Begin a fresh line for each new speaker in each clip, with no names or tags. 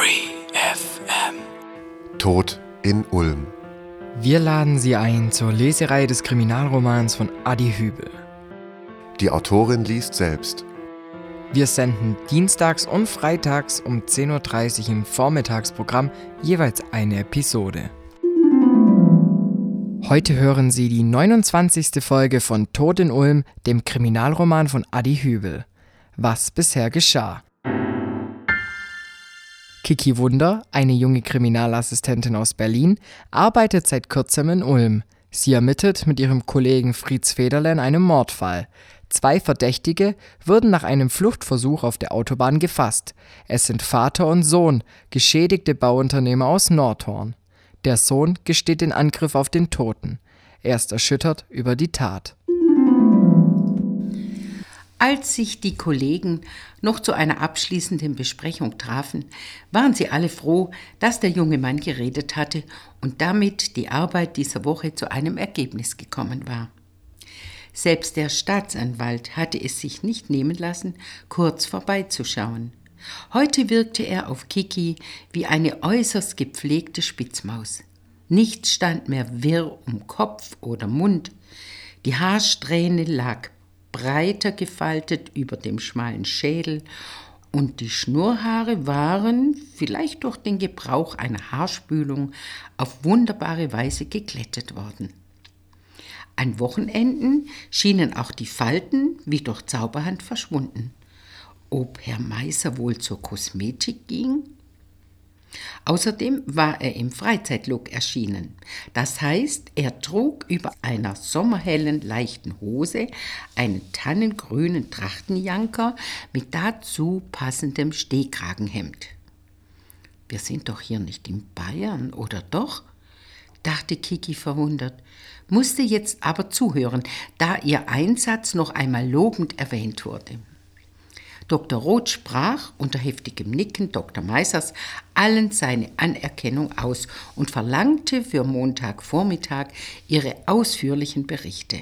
Free FM.
Tod in Ulm.
Wir laden Sie ein zur Lesereihe des Kriminalromans von Adi Hübel.
Die Autorin liest selbst.
Wir senden dienstags und freitags um 10.30 Uhr im Vormittagsprogramm jeweils eine Episode. Heute hören Sie die 29. Folge von Tod in Ulm, dem Kriminalroman von Adi Hübel. Was bisher geschah. Kiki Wunder, eine junge Kriminalassistentin aus Berlin, arbeitet seit kurzem in Ulm. Sie ermittelt mit ihrem Kollegen Fritz Federle in einem Mordfall. 2 Verdächtige wurden nach einem Fluchtversuch auf der Autobahn gefasst. Es sind Vater und Sohn, geschädigte Bauunternehmer aus Nordhorn. Der Sohn gesteht den Angriff auf den Toten. Er ist erschüttert über die Tat.
Als sich die Kollegen noch zu einer abschließenden Besprechung trafen, waren sie alle froh, dass der junge Mann geredet hatte und damit die Arbeit dieser Woche zu einem Ergebnis gekommen war. Selbst der Staatsanwalt hatte es sich nicht nehmen lassen, kurz vorbeizuschauen. Heute wirkte er auf Kiki wie eine äußerst gepflegte Spitzmaus. Nichts stand mehr wirr um Kopf oder Mund. Die Haarsträhne lag breiter gefaltet über dem schmalen Schädel und die Schnurrhaare waren, vielleicht durch den Gebrauch einer Haarspülung, auf wunderbare Weise geglättet worden. An Wochenenden schienen auch die Falten wie durch Zauberhand verschwunden. Ob Herr Meiser wohl zur Kosmetik ging? Außerdem war er im Freizeitlook erschienen. Das heißt, er trug über einer sommerhellen, leichten Hose einen tannengrünen Trachtenjanker mit dazu passendem Stehkragenhemd. Wir sind doch hier nicht in Bayern, oder doch? Dachte Kiki verwundert, musste jetzt aber zuhören, da ihr Einsatz noch einmal lobend erwähnt wurde. Dr. Roth sprach unter heftigem Nicken Dr. Meisers allen seine Anerkennung aus und verlangte für Montagvormittag ihre ausführlichen Berichte.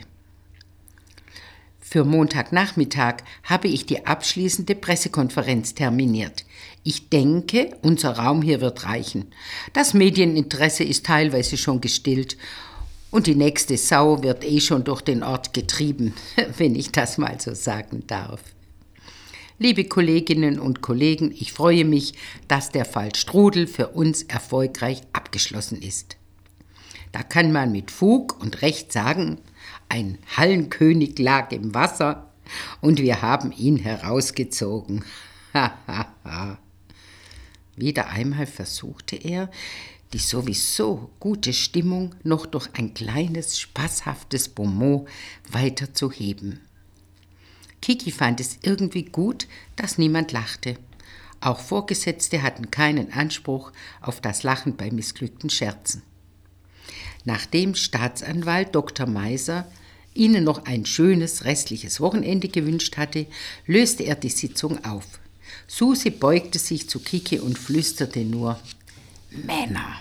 Für Montagnachmittag habe ich die abschließende Pressekonferenz terminiert. Ich denke, unser Raum hier wird reichen. Das Medieninteresse ist teilweise schon gestillt und die nächste Sau wird schon durch den Ort getrieben, wenn ich das mal so sagen darf. Liebe Kolleginnen und Kollegen, ich freue mich, dass der Fall Strudel für uns erfolgreich abgeschlossen ist. Da kann man mit Fug und Recht sagen, ein Hallenkönig lag im Wasser und wir haben ihn herausgezogen. Wieder einmal versuchte er, die sowieso gute Stimmung noch durch ein kleines, spaßhaftes Bonmot weiterzuheben. Kiki fand es irgendwie gut, dass niemand lachte. Auch Vorgesetzte hatten keinen Anspruch auf das Lachen bei missglückten Scherzen. Nachdem Staatsanwalt Dr. Meiser ihnen noch ein schönes restliches Wochenende gewünscht hatte, löste er die Sitzung auf. Susi beugte sich zu Kiki und flüsterte nur: Männer.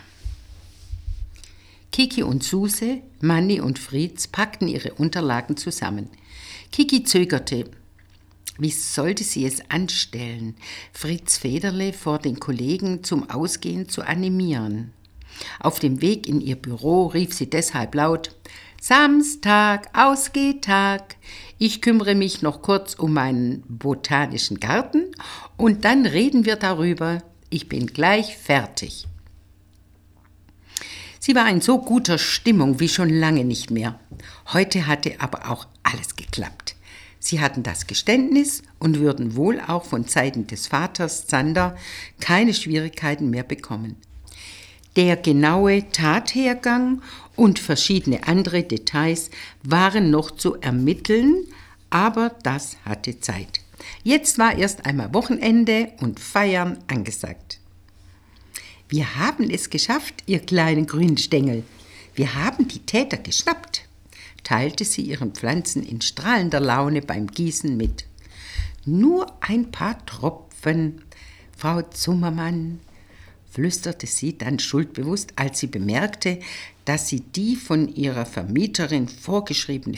Kiki und Suse, Manni und Fritz packten ihre Unterlagen zusammen. Kiki zögerte. Wie sollte sie es anstellen, Fritz Federle vor den Kollegen zum Ausgehen zu animieren? Auf dem Weg in ihr Büro rief sie deshalb laut: Samstag, Ausgehtag. Ich kümmere mich noch kurz um meinen botanischen Garten und dann reden wir darüber. Ich bin gleich fertig. Sie war in so guter Stimmung wie schon lange nicht mehr. Heute hatte aber auch alles geklappt. Sie hatten das Geständnis und würden wohl auch von Seiten des Vaters Zander keine Schwierigkeiten mehr bekommen. Der genaue Tathergang und verschiedene andere Details waren noch zu ermitteln, aber das hatte Zeit. Jetzt war erst einmal Wochenende und Feiern angesagt. Wir haben es geschafft, ihr kleinen grünen Stängel. Wir haben die Täter geschnappt, teilte sie ihren Pflanzen in strahlender Laune beim Gießen mit. Nur ein paar Tropfen, Frau Zummermann, flüsterte sie dann schuldbewusst, als sie bemerkte, dass sie die von ihrer Vermieterin vorgeschriebene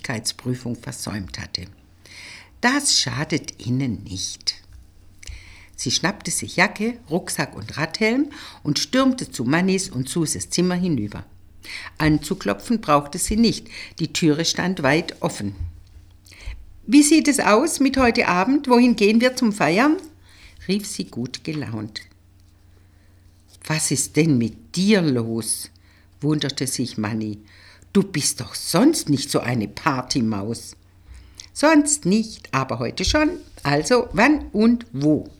Feuchtigkeitsprüfung versäumt hatte. Das schadet Ihnen nicht. Sie schnappte sich Jacke, Rucksack und Radhelm und stürmte zu Mannis und Suses Zimmer hinüber. Anzuklopfen brauchte sie nicht, die Türe stand weit offen. »Wie sieht es aus mit heute Abend? Wohin gehen wir zum Feiern?« rief sie gut gelaunt. »Was ist denn mit dir los?« wunderte sich Manni. »Du bist doch sonst nicht so eine Partymaus.« »Sonst nicht, aber heute schon. Also wann und wo?«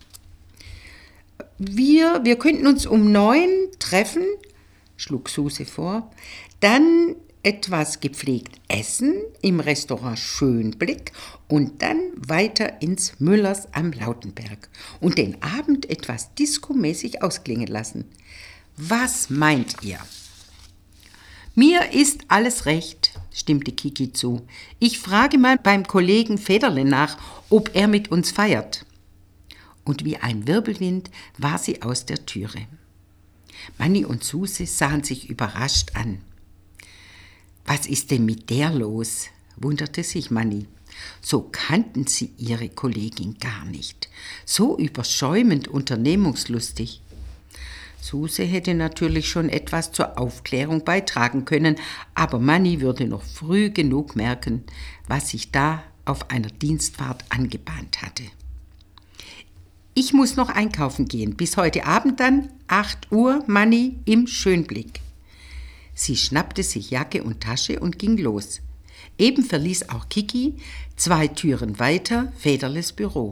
Wir könnten uns um 9 treffen«, schlug Suse vor. »Dann etwas gepflegt essen im Restaurant Schönblick und dann weiter ins Müllers am Lautenberg und den Abend etwas diskomäßig ausklingen lassen. Was meint ihr?« »Mir ist alles recht«, stimmte Kiki zu. »Ich frage mal beim Kollegen Federle nach, ob er mit uns feiert.« Und wie ein Wirbelwind war sie aus der Türe. Manni und Suse sahen sich überrascht an. »Was ist denn mit der los?«, wunderte sich Manni. So kannten sie ihre Kollegin gar nicht. So überschäumend unternehmungslustig. Suse hätte natürlich schon etwas zur Aufklärung beitragen können, aber Manni würde noch früh genug merken, was sich da auf einer Dienstfahrt angebahnt hatte. »Ich muss noch einkaufen gehen. Bis heute Abend dann, 8 Uhr, Manni, im Schönblick.« Sie schnappte sich Jacke und Tasche und ging los. Eben verließ auch Kiki, 2 Türen weiter, Federles Büro.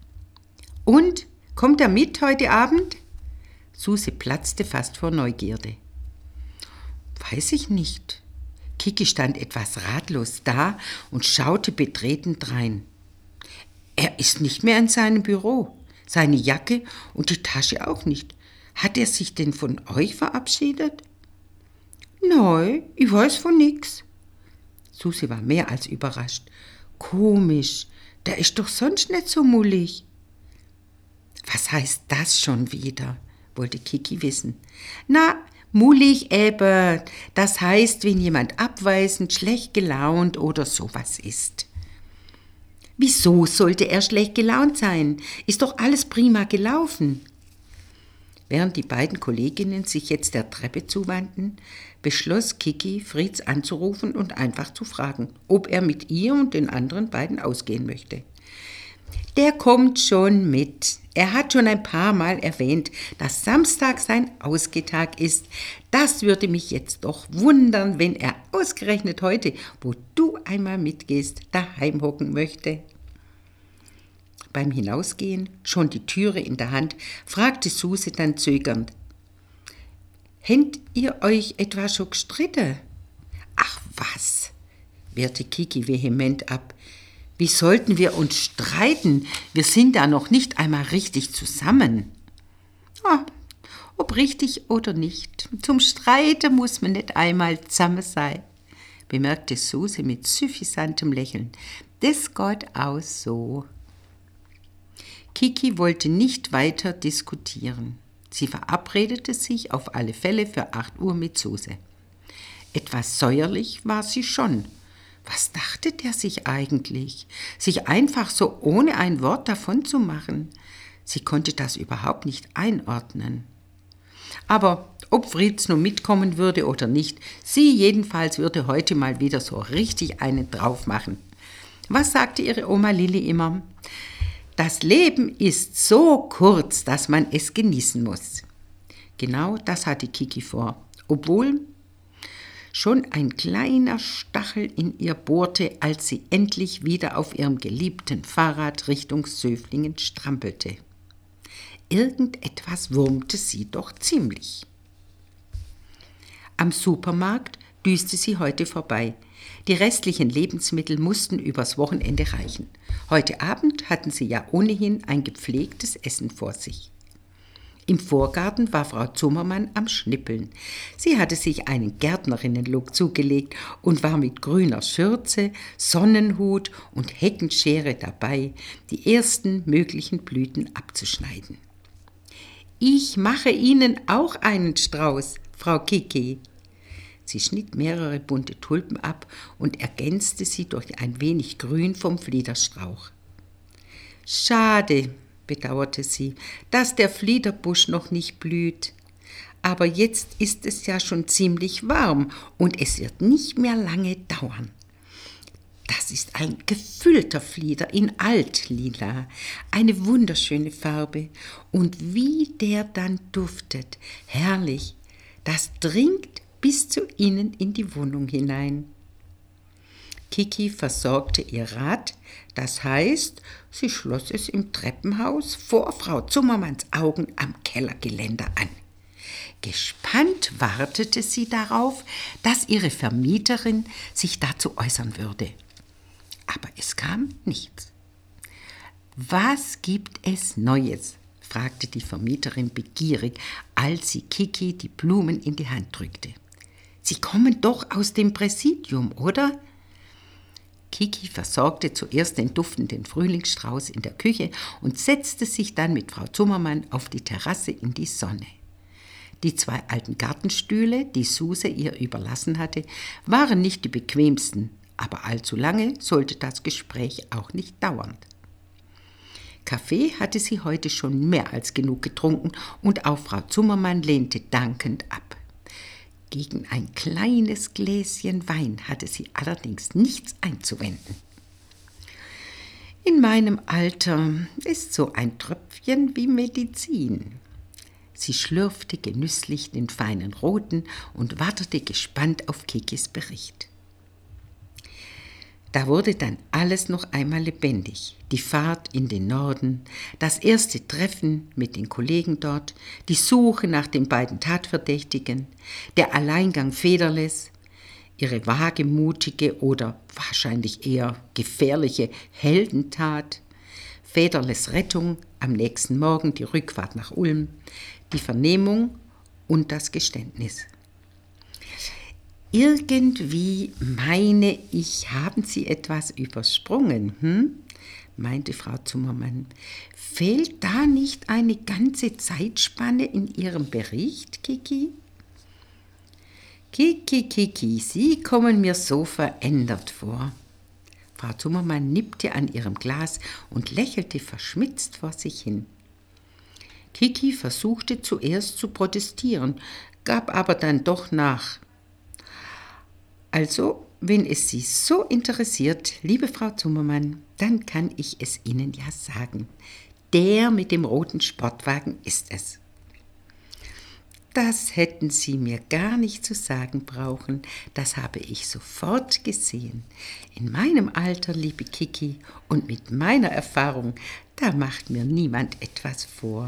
»Und, kommt er mit heute Abend?« Suse platzte fast vor Neugierde. »Weiß ich nicht.« Kiki stand etwas ratlos da und schaute betreten drein. »Er ist nicht mehr in seinem Büro. Seine Jacke und die Tasche auch nicht. Hat er sich denn von euch verabschiedet?« »Nein, ich weiß von nix.« Suse war mehr als überrascht. »Komisch, der ist doch sonst nicht so mullig.« »Was heißt das schon wieder?«, wollte Kiki wissen. »Na, mullig eben. Das heißt, wenn jemand abweisend, schlecht gelaunt oder sowas ist.« »Wieso sollte er schlecht gelaunt sein? Ist doch alles prima gelaufen.« Während die beiden Kolleginnen sich jetzt der Treppe zuwandten, beschloss Kiki, Fritz anzurufen und einfach zu fragen, ob er mit ihr und den anderen beiden ausgehen möchte. »Der kommt schon mit. Er hat schon ein paar Mal erwähnt, dass Samstag sein Ausgehtag ist. Das würde mich jetzt doch wundern, wenn er ausgerechnet heute, wo du einmal mitgehst, daheim hocken möchte.« Beim Hinausgehen, schon die Türe in der Hand, fragte Suse dann zögernd: »Händ ihr euch etwa schon gestritten?« »Ach was«, wehrte Kiki vehement ab. »Wie sollten wir uns streiten? Wir sind da noch nicht einmal richtig zusammen.« »Ob richtig oder nicht, zum Streiten muss man nicht einmal zusammen sein«, bemerkte Suse mit suffisantem Lächeln. »Das geht aus so.« Kiki wollte nicht weiter diskutieren. Sie verabredete sich auf alle Fälle für 8 Uhr mit Suse. Etwas säuerlich war sie schon. Was dachte der sich eigentlich? Sich einfach so ohne ein Wort davon zu machen? Sie konnte das überhaupt nicht einordnen. Aber ob Fritz nun mitkommen würde oder nicht, sie jedenfalls würde heute mal wieder so richtig einen drauf machen. Was sagte ihre Oma Lilli immer? Das Leben ist so kurz, dass man es genießen muss. Genau das hatte Kiki vor, obwohl schon ein kleiner Stachel in ihr bohrte, als sie endlich wieder auf ihrem geliebten Fahrrad Richtung Söflingen strampelte. Irgendetwas wurmte sie doch ziemlich. Am Supermarkt düste sie heute vorbei. Die restlichen Lebensmittel mussten übers Wochenende reichen. Heute Abend hatten sie ja ohnehin ein gepflegtes Essen vor sich. Im Vorgarten war Frau Zummermann am Schnippeln. Sie hatte sich einen Gärtnerinnenlook zugelegt und war mit grüner Schürze, Sonnenhut und Heckenschere dabei, die ersten möglichen Blüten abzuschneiden. »Ich mache Ihnen auch einen Strauß, Frau Kiki.« Sie schnitt mehrere bunte Tulpen ab und ergänzte sie durch ein wenig Grün vom Fliederstrauch. »Schade«, bedauerte sie, dass der Fliederbusch noch nicht blüht. Aber jetzt ist es ja schon ziemlich warm und es wird nicht mehr lange dauern. Das ist ein gefüllter Flieder in Altlila, eine wunderschöne Farbe. Und wie der dann duftet, herrlich, das dringt bis zu ihnen in die Wohnung hinein. Kiki versorgte ihr Rad, das heißt, sie schloss es im Treppenhaus vor Frau Zimmermanns Augen am Kellergeländer an. Gespannt wartete sie darauf, dass ihre Vermieterin sich dazu äußern würde. Aber es kam nichts. »Was gibt es Neues?« fragte die Vermieterin begierig, als sie Kiki die Blumen in die Hand drückte. »Sie kommen doch aus dem Präsidium, oder?« Kiki versorgte zuerst den duftenden Frühlingsstrauß in der Küche und setzte sich dann mit Frau Zimmermann auf die Terrasse in die Sonne. Die 2 alten Gartenstühle, die Suse ihr überlassen hatte, waren nicht die bequemsten, aber allzu lange sollte das Gespräch auch nicht dauern. Kaffee hatte sie heute schon mehr als genug getrunken und auch Frau Zimmermann lehnte dankend ab. Gegen ein kleines Gläschen Wein hatte sie allerdings nichts einzuwenden. In meinem Alter ist so ein Tröpfchen wie Medizin. Sie schlürfte genüsslich den feinen Roten und wartete gespannt auf Kikis Bericht. Da wurde dann alles noch einmal lebendig. Die Fahrt in den Norden, das erste Treffen mit den Kollegen dort, die Suche nach den beiden Tatverdächtigen, der Alleingang Federles, ihre wagemutige oder wahrscheinlich eher gefährliche Heldentat, Federles Rettung, am nächsten Morgen die Rückfahrt nach Ulm, die Vernehmung und das Geständnis. Irgendwie meine ich, haben Sie etwas übersprungen, meinte Frau Zimmermann. Fehlt da nicht eine ganze Zeitspanne in Ihrem Bericht, Kiki? Kiki, Sie kommen mir so verändert vor. Frau Zimmermann nippte an ihrem Glas und lächelte verschmitzt vor sich hin. Kiki versuchte zuerst zu protestieren, gab aber dann doch nach. Also, wenn es Sie so interessiert, liebe Frau Zimmermann, dann kann ich es Ihnen ja sagen. Der mit dem roten Sportwagen ist es. Das hätten Sie mir gar nicht zu sagen brauchen, das habe ich sofort gesehen. In meinem Alter, liebe Kiki, und mit meiner Erfahrung, da macht mir niemand etwas vor.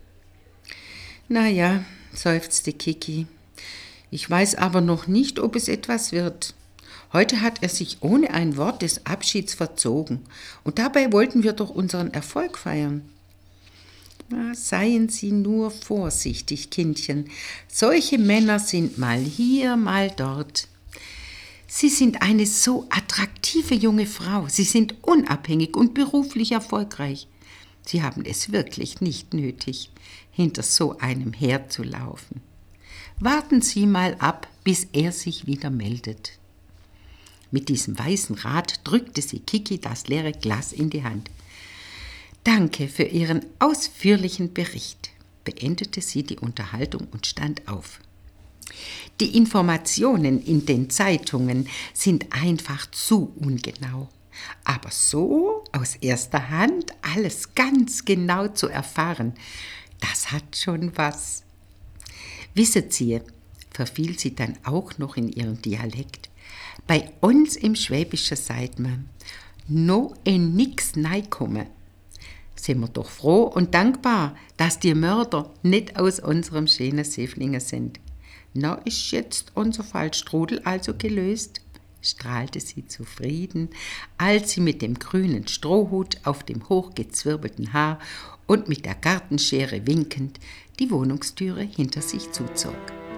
»Na ja«, seufzte Kiki, »ich weiß aber noch nicht, ob es etwas wird. Heute hat er sich ohne ein Wort des Abschieds verzogen, und dabei wollten wir doch unseren Erfolg feiern.« »Na, seien Sie nur vorsichtig, Kindchen. Solche Männer sind mal hier, mal dort. Sie sind eine so attraktive junge Frau. Sie sind unabhängig und beruflich erfolgreich. Sie haben es wirklich nicht nötig, hinter so einem herzulaufen. Warten Sie mal ab, bis er sich wieder meldet.« Mit diesem weißen Rad drückte sie Kiki das leere Glas in die Hand. »Danke für Ihren ausführlichen Bericht«, beendete sie die Unterhaltung und stand auf. »Die Informationen in den Zeitungen sind einfach zu ungenau. Aber so aus erster Hand alles ganz genau zu erfahren, das hat schon was. Wisset Sie«, verfiel sie dann auch noch in ihren Dialekt, »bei uns im Schwäbischen sagt man, no en nix neikomme. Sind wir doch froh und dankbar, dass die Mörder nicht aus unserem schönen Säflingen sind. Na, ist jetzt unser Fallstrudel also gelöst?« strahlte sie zufrieden, als sie mit dem grünen Strohhut auf dem hochgezwirbelten Haar und mit der Gartenschere winkend die Wohnungstüre hinter sich zuzog.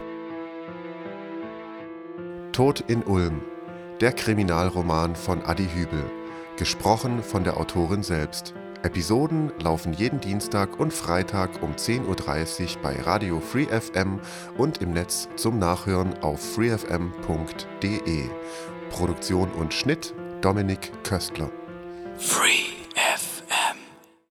Tod in Ulm, der Kriminalroman von Adi Hübel, gesprochen von der Autorin selbst. Episoden laufen jeden Dienstag und Freitag um 10.30 Uhr bei Radio Free FM und im Netz zum Nachhören auf freefm.de. Produktion und Schnitt Dominik Köstler.
Free